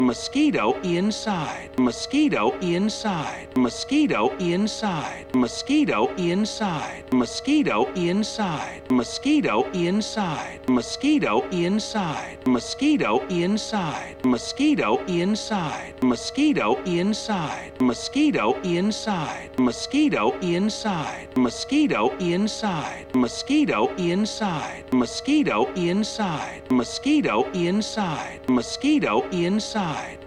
mosquito inside, mosquito inside, mosquito inside, mosquito inside, mosquito inside, mosquito inside, mosquito inside, mosquito inside, mosquito inside, mosquito inside, mosquito inside, mosquito inside, mosquito inside, mosquito inside, mosquito inside, mosquito inside, mosquito inside.